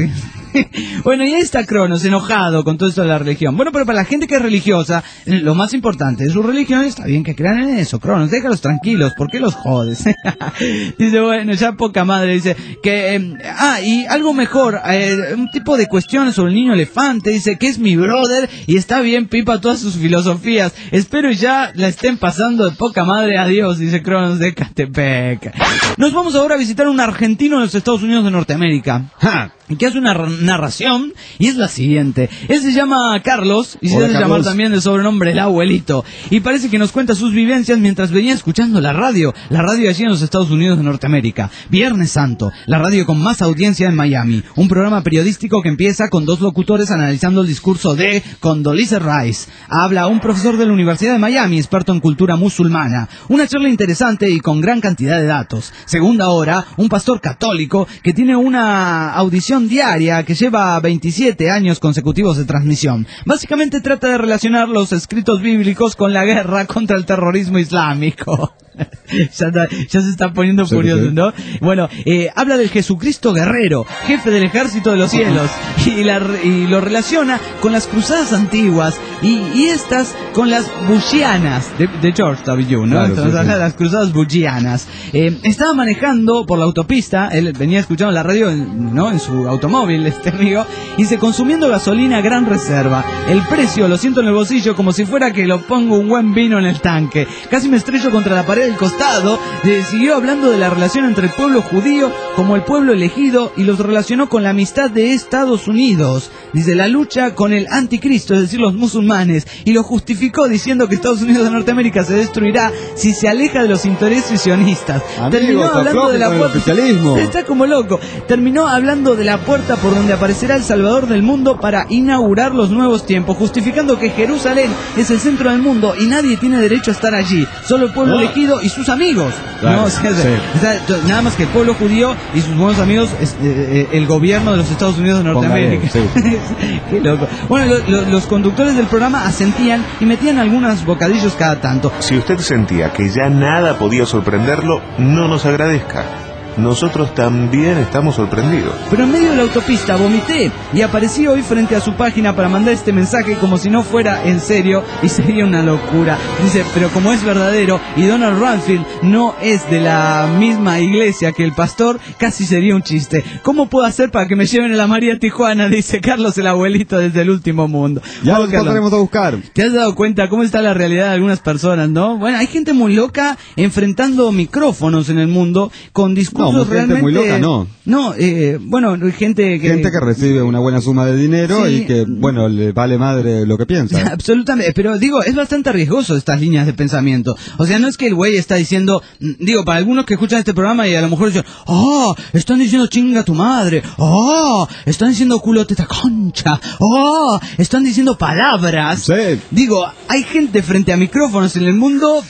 Bueno, y ahí está Cronos, enojado con todo esto de la religión. Bueno, pero para la gente que es religiosa, lo más importante de su religión, está bien que crean en eso. Cronos, déjalos tranquilos, ¿por qué los jodes? Dice, bueno, ya poca madre, dice que... Eh, ah, y algo mejor, eh, un tipo de cuestiones sobre el niño elefante, dice que es mi brother y está bien pipa todas sus filosofías. Espero ya la estén pasando de poca madre. Adiós, dice Cronos de Catepec. Nos vamos ahora a visitar a un argentino en los Estados Unidos de Norteamérica. ¡Ja! Que hace una narración y es la siguiente. Él se llama Carlos y se hace llamar también de sobrenombre el abuelito, y parece que nos cuenta sus vivencias mientras venía escuchando la radio, la radio allí en los Estados Unidos de Norteamérica. Viernes Santo, la radio con más audiencia en Miami, un programa periodístico que empieza con dos locutores analizando el discurso de Condoleezza Rice. Habla un profesor de la Universidad de Miami, experto en cultura musulmana. Una charla interesante y con gran cantidad de datos. Segunda hora, un pastor católico que tiene una audición diaria que lleva veintisiete años consecutivos de transmisión. Básicamente trata de relacionar los escritos bíblicos con la guerra contra el terrorismo islámico. ya, está, ya se está poniendo sí, curioso, sí. ¿no? Bueno, eh, habla del Jesucristo guerrero, jefe del ejército de los cielos, y, la, y lo relaciona con las cruzadas antiguas y, y estas con las bushianas de, de George W., ¿no? Claro, Entonces, sí, sí. Las cruzadas bushianas. Eh, estaba manejando por la autopista, él venía escuchando la radio, ¿no? En su automóvil, este amigo, y se consumiendo gasolina a gran reserva. El precio lo siento en el bolsillo como si fuera que lo pongo un buen vino en el tanque. Casi me estrello contra la pared del costado. Eh, siguió hablando de la relación entre el pueblo judío como el pueblo elegido y los relacionó con la amistad de Estados Unidos. Dice, la lucha con el anticristo, es decir, los musulmanes, y lo justificó diciendo que Estados Unidos de Norteamérica se destruirá si se aleja de los intereses sionistas. Amigo, terminó hablando de la puerta. Está como loco. Terminó hablando de la puerta por donde aparecerá el Salvador del mundo para inaugurar los nuevos tiempos, justificando que Jerusalén es el centro del mundo y nadie tiene derecho a estar allí, solo el pueblo ¿no? elegido y sus amigos. Claro, ¿no? O sea, sí. o sea, nada más que el pueblo judío y sus buenos amigos, es, eh, el gobierno de los Estados Unidos de Norteamérica. Sí. Qué loco. Bueno, lo, lo, los conductores del programa asentían y metían algunos bocadillos cada tanto. Si usted sentía que ya nada podía sorprenderlo, no nos agradezca. Nosotros también estamos sorprendidos. Pero en medio de la autopista vomité y aparecí hoy frente a su página para mandar este mensaje como si no fuera en serio y sería una locura. Dice, pero como es verdadero y Donald Rumsfeld no es de la misma iglesia que el pastor, casi sería un chiste. ¿Cómo puedo hacer para que me lleven a la María Tijuana? Dice Carlos, el abuelito desde el último mundo. Ya lo trataremos a buscar. ¿Te has dado cuenta cómo está la realidad de algunas personas, no? Bueno, hay gente muy loca enfrentando micrófonos en el mundo con discursos. No, gente muy loca, no. No, eh, bueno, gente que... Gente que recibe una buena suma de dinero sí, y que, bueno, le vale madre lo que piensa. Absolutamente, pero digo, es bastante riesgoso estas líneas de pensamiento. O sea, no es que el güey está diciendo, digo, para algunos que escuchan este programa y a lo mejor dicen, ¡oh! Están diciendo chinga tu madre, ¡oh! Están diciendo culo teta concha, ¡oh! Están diciendo palabras. Sí. Digo, hay gente frente a micrófonos en el mundo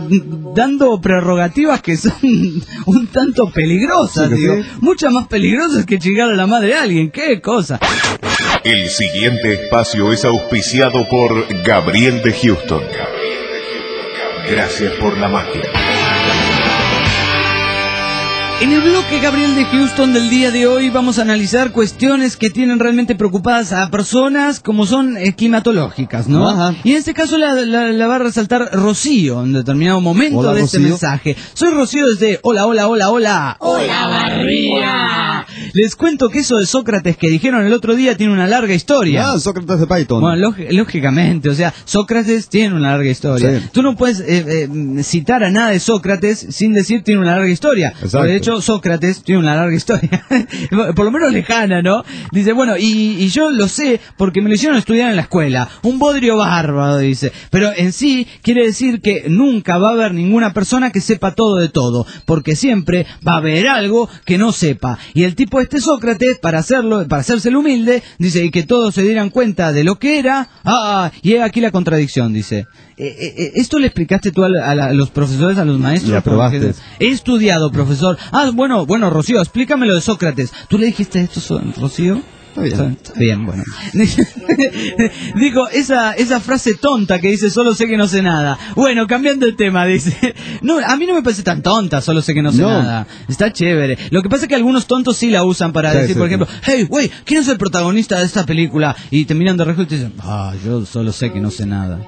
dando prerrogativas que son un tanto peligrosas, sí, digo, sí. Muchas más peligrosas que chingar a la madre de alguien, qué cosa. El siguiente espacio es auspiciado por Gabriel de Houston. Gracias por la magia. En el bloque Gabriel de Houston del día de hoy vamos a analizar cuestiones que tienen realmente preocupadas a personas como son eh, climatológicas, ¿no? Ajá. Y en este caso la, la, la va a resaltar Rocío en determinado momento hola, de este Rocío. mensaje. Soy Rocío desde Hola, hola, hola, hola. Hola, Barriga. Les cuento que eso de Sócrates que dijeron el otro día tiene una larga historia. Ah, Sócrates de Python. Bueno, lóg- lógicamente, o sea, Sócrates tiene una larga historia. Sí. Tú no puedes eh, eh, citar a nada de Sócrates sin decir tiene una larga historia. Exacto. De hecho, Sócrates tiene una larga historia, por lo menos lejana, ¿no? Dice, bueno, y, y yo lo sé porque me lo hicieron estudiar en la escuela, un bodrio bárbaro, dice, pero en sí quiere decir que nunca va a haber ninguna persona que sepa todo de todo, porque siempre va a haber algo que no sepa, y el tipo este Sócrates, para hacerlo, para hacerse el humilde, dice, y que todos se dieran cuenta de lo que era, ah, y he aquí la contradicción, dice. Eh, eh, ¿Esto le explicaste tú a, la, a, la, a los profesores, a los maestros? Ya probaste. He estudiado, profesor. Ah, bueno, bueno, Rocío, explícame lo de Sócrates. ¿Tú le dijiste esto, Rocío? Está bien. Está bien, bueno. Digo, esa, esa frase tonta que dice, solo sé que no sé nada. Bueno, cambiando el tema, dice. No, a mí no me parece tan tonta, solo sé que no sé No. nada. Está chévere. Lo que pasa es que algunos tontos sí la usan para Sí, decir, sí, por sí. ejemplo, hey, güey, ¿quién es el protagonista de esta película? Y te miran de reojo y te dicen, ah, yo solo sé que no sé nada.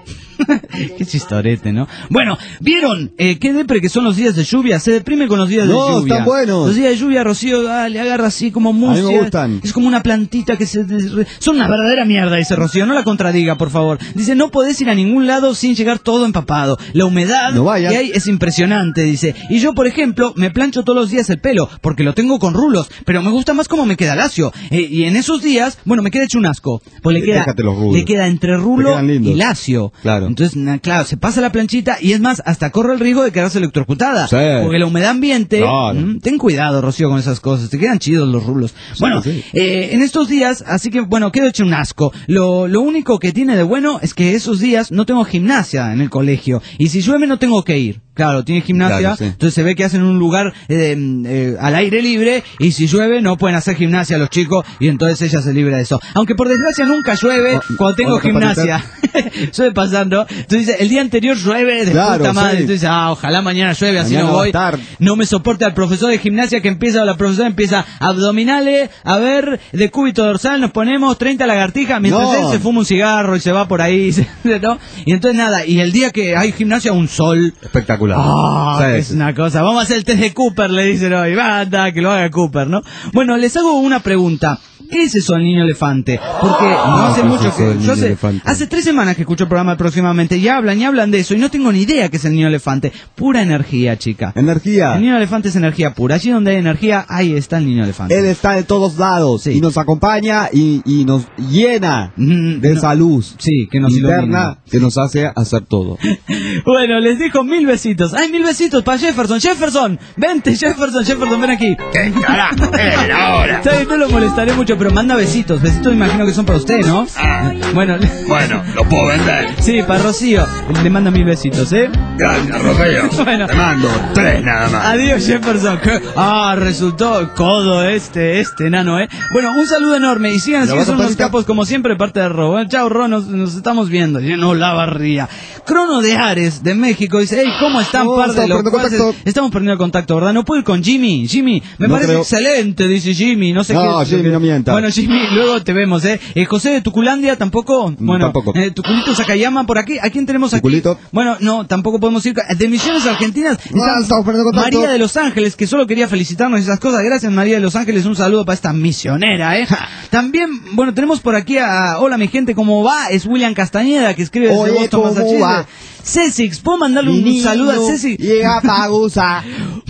Qué chistorete, ¿no? Bueno, ¿vieron eh, qué depre que son los días de lluvia? Se deprime con los días No, de lluvia. están buenos. Los días de lluvia, Rocío, ah, le agarra así como A mí música. me gustan. Es como una plantita que se... Son una verdadera mierda, dice Rocío. No la contradiga, por favor. Dice, no podés ir a ningún lado sin llegar todo empapado. La humedad No vaya. que hay es impresionante, dice. Y yo, por ejemplo, me plancho todos los días el pelo, porque lo tengo con rulos, pero me gusta más cómo me queda lacio. Eh, y en esos días, bueno, me queda hecho un asco. Pues le queda, Déjate los rulos. le queda entre Te rulo quedan lindos. y lacio. Claro. Entonces, na- claro, se pasa la planchita y es más, hasta corre el riesgo de quedarse electrocutada. Sí. Porque la humedad ambiente... Claro. mm, ten cuidado, Rocío, con esas cosas. Te quedan chidos los rulos. Bueno, sí. eh, en estos días, así que, bueno, quedo hecho un asco. Lo, lo único que tiene de bueno es que esos días no tengo gimnasia en el colegio. Y si llueve no tengo que ir. Claro, tiene gimnasia, Claro, sí. entonces se ve que hacen un lugar eh, eh, al aire libre y si llueve no pueden hacer gimnasia los chicos y entonces ella se libra de eso. Aunque por desgracia nunca llueve Oh, cuando tengo otra gimnasia. Suele pasar, ¿no? Entonces dice, el día anterior llueve de Claro, puta madre. sí. Entonces, ah, ojalá mañana llueve, así Mañana no va a voy. estar. No me soporte al profesor de gimnasia que empieza, la profesora empieza abdominales, a ver, de cúbito dorsal nos ponemos treinta lagartijas mientras No. él se fuma un cigarro y se va por ahí, ¿no? Y entonces nada, y el día que hay gimnasia, un sol. Espectacular. Ah, Sí, es sí. una cosa. Vamos a hacer el test de Cooper, le dicen hoy. Banda, que lo haga Cooper, ¿no? Bueno, les hago una pregunta. ¿Qué es eso del niño elefante? Porque no hace ¿qué es mucho eso del que... niño Yo hace, elefante? hace tres semanas que escucho el programa aproximadamente y hablan y hablan de eso y no tengo ni idea qué es el niño elefante. Pura energía, chica. Energía. El niño elefante es energía pura. Allí donde hay energía, ahí está el niño elefante. Él está en todos lados Sí. y nos acompaña y, y nos llena Mm, de no. esa luz Sí, que nos ilumina. interna que nos hace hacer todo. Bueno, les dijo mil besitos. ¡Ay, mil besitos para Jefferson! ¡Jefferson! ¡Vente, Jefferson! ¡Jefferson, ven aquí! ¿Qué carajo? ¿Qué era ahora? Está bien, no lo molestaré mucho, pero manda besitos. Besitos me imagino que son para usted, ¿no? Ah. Bueno, Bueno, lo puedo vender. sí, para Rocío. Le manda mil besitos, ¿eh? Gracias, Rocío. Bueno. Te mando tres nada más. Adiós, Jefferson. ¿Qué? Ah, resultó codo este, este enano, ¿eh? Bueno, un saludo enorme y sigan así, ¿Lo que vas a son unos platicar? capos como siempre de parte de Ro. Bueno, chao, Ro, nos, nos estamos viendo. No, la barría. Crono de Ares, de México, dice, hey, ¿cómo están, Oh, par de estamos perdiendo locuaces? contacto. Estamos perdiendo el contacto, ¿verdad? No puedo ir con Jimmy. Jimmy, me No parece creo. excelente, dice Jimmy. No sé No, qué. Jimmy, no mientas. Bueno, Jimmy, luego te vemos, ¿eh? Eh, José de Tuculandia, ¿tampoco? Bueno, tampoco. Eh, Tuculito Sakayama, por aquí. ¿A quién tenemos aquí? Tuculito. Bueno, no, tampoco podemos ir. De Misiones Argentinas. No, está estamos perdiendo contacto. María de Los Ángeles, que solo quería felicitarnos y esas cosas. Gracias, María de Los Ángeles. Un saludo para esta misionera, ¿eh? También, bueno, tenemos por aquí a... Hola, mi gente, ¿cómo va? Es William Castañeda, que escribe desde Oye, Boston, ¿cómo Massachusetts. va? Césix, ¿puedo mandarle Mi un niño saludo a Césix? Llega Pagusa.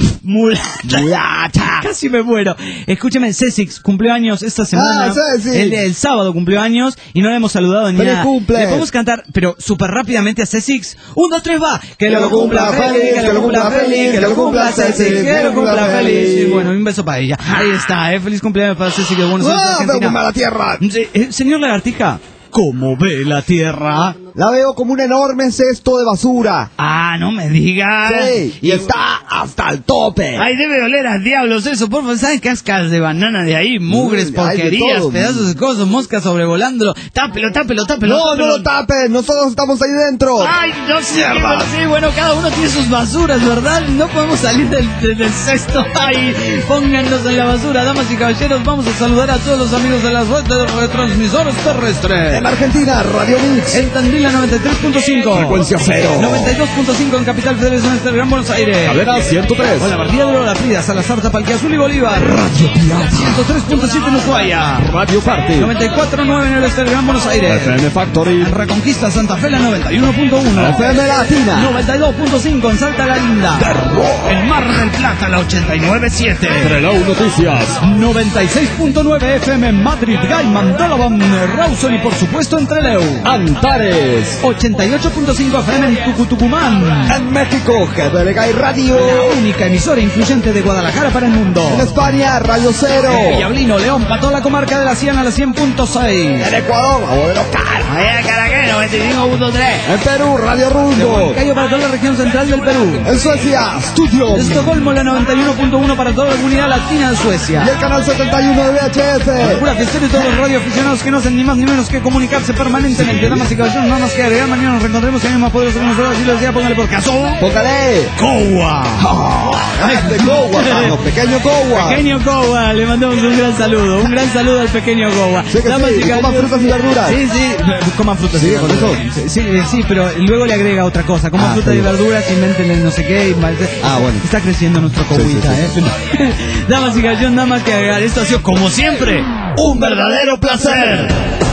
Mulata. Mulata. Casi me muero. Escúcheme, Césix cumplió años esta semana. Ah, Césix. El, el sábado cumplió años y no le hemos saludado ni ¡Feliz nada. cumple! Le podemos cantar, pero súper rápidamente a Césix. Un, dos, tres, va. Que lo cumpla feliz, que lo cumpla feliz, que lo cumpla Césix, que lo cumpla feliz. Y bueno, un beso para ella. Ahí está, eh. Feliz cumpleaños para Césix de Buenos Aires, ¡Ah, veo Argentina. como la tierra! Sí, eh, señor Lagartija, ¿cómo ve la tierra? La veo como un enorme cesto de basura. Ah, no me digas. Sí, y está hasta el tope. Ay, debe oler a diablos eso, por favor. ¿Saben cascas de banana de ahí? Mugres, Mm, hay de porquerías, todo. pedazos de cosas, moscas sobrevolándolo. Tápelo, tápelo, tápelo. No, tápelo. no lo tapes, nosotros estamos ahí dentro. Ay, no sé, qué Mierda. bueno, sí, bueno, cada uno tiene sus basuras, ¿verdad? No podemos salir del, del, del cesto. Ay, pónganos en la basura, damas y caballeros. Vamos a saludar a todos los amigos de las redes de retransmisores terrestres. En Argentina, Radio Mix. En Tandila noventa y tres punto cinco. Frecuencia cero. noventa y dos punto cinco en Capital Federal, en este Gran Buenos Aires. Cabrera ciento tres. Hola, Martínez de la Prida, Salazar, Tapalque Azul y Bolívar. Radio Pirata. ciento tres punto siete en Ushuaia. Radio Party. noventa y cuatro punto nueve en el este del Gran Buenos Aires. F M Factory. En Reconquista Santa Fe, la noventa y uno punto uno. F M Latina. noventa y dos punto cinco en Salta La Linda. En Mar del Plata, la ochenta y nueve punto siete. Trelew Noticias. noventa y seis punto nueve F M en Madrid, Gaiman, Dalaban, Rawson y por supuesto en Trelew. Antares. Linares. ochenta y ocho punto cinco F M en Tucutucumán. En México, G B L G Radio. La única emisora influyente de Guadalajara para el mundo. En España, Radio Cero. En Diablino, León, para toda la comarca de la cien a la cien punto seis. En Ecuador, Abuelo Caro. En Caraqueno, noventa y cinco punto tres. En Perú, Radio Rumbo. Cayo para toda la región central del Perú. En Suecia, Studio. Estocolmo, la noventa y uno punto uno para toda la comunidad latina de Suecia. Y el canal setenta y uno de V H S. Pura fiestera y todos los radioaficionados que no hacen ni más ni menos que comunicarse permanentemente. Damas y caballeros, nada más que agregar. Mañana nos reencontraremos en el más poderoso que nosotros. Así les decía, póngale por caso. Póngale. Cowa. Este Cowa, mano, pequeño Cowa. Pequeño Cowa, le mandamos un gran saludo. Un gran saludo al pequeño Cowa. Sí, Damas sí, y coman frutas y verduras. Sí, sí, coman frutas sí, y verduras. con eso. Sí, sí, pero luego le agrega otra cosa. Coman ah, frutas sí. y verduras, invéntenle no sé qué. Ah, bueno. Está creciendo nuestro Cowita, sí, sí, sí. ¿eh? Damas y caballeros, nada más que agregar. Esto ha sido, como siempre, un verdadero placer.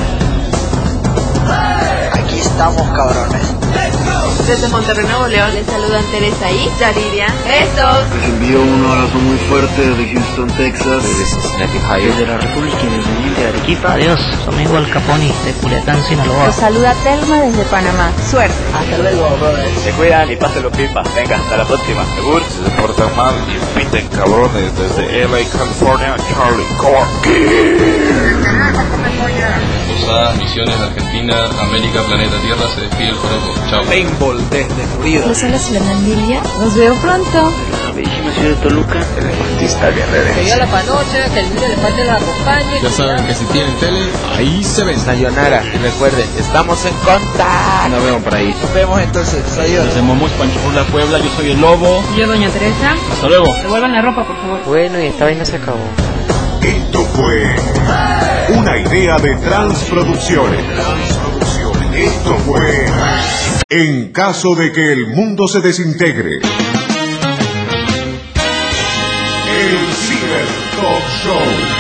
Aquí estamos, cabrones. Desde Monterrey, Nuevo León, les saludan Teresa y Yaridia. ¡Besos! Les envío un abrazo muy fuerte desde Houston, Texas. Desde Cincinnati, Ohio. Desde la República Independiente de Arequipa. Adiós, su amigo Al Caponi de Culiacán, Sinaloa. Los saluda Telma desde Panamá. Suerte. Hasta luego, brothers. Se cuidan y pásenlo pipa. Venga, hasta la próxima. Seguro. Se portan mal y piten cabrones desde L A, California, Charlie Corky. Posadas, Misiones, Argentina, América, Planeta Tierra, se despide el Joropo. Chao. Paintball desde Florida. Les habla Silvana Lilia. Nos veo pronto. La bellísima ciudad de Toluca. El artista guerrero. Que ya la panoche, que el niño le falta la acompañe. Ya saben que si tienen tele, ahí se ven. Sayonara, y recuerden, estamos en contra. Nos vemos por ahí. Nos vemos entonces. Adiós. Desde Momus, Panchurla, Puebla, yo soy el Lobo. Y yo, Doña Teresa. Hasta luego. Devuelvan la ropa, por favor. Bueno, y esta vaina se acabó. Esto fue una idea de Transproducciones. Esto fue En caso de que el mundo se desintegre. El Ciber Talk Show.